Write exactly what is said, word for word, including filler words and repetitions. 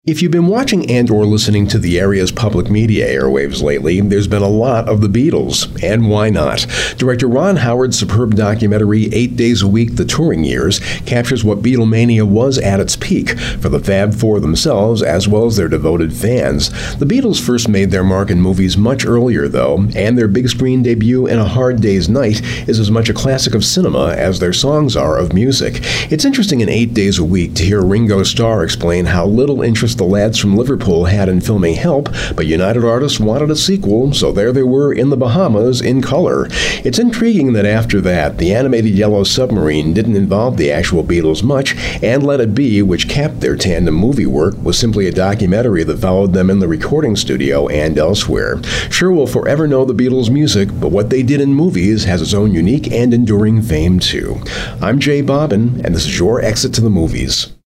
If you've been watching and or listening to the area's public media airwaves lately, there's been a lot of the Beatles. And why not? Director Ron Howard's superb documentary, Eight Days a Week, The Touring Years, captures what Beatlemania was at its peak, for the Fab Four themselves as well as their devoted fans. The Beatles first made their mark in movies much earlier, though, and their big screen debut in A Hard Day's Night is as much a classic of cinema as their songs are of music. It's interesting in Eight Days a Week to hear Ringo Starr explain how little interest the lads from Liverpool had in filming Help, but United Artists wanted a sequel, so there they were in the Bahamas in color. It's intriguing that after that, the animated Yellow Submarine didn't involve the actual Beatles much, and Let It Be, which capped their tandem movie work, was simply a documentary that followed them in the recording studio and elsewhere. Sure, we'll forever know the Beatles' music, but what they did in movies has its own unique and enduring fame too. I'm Jay Bobbin, and this is your Exit to the Movies.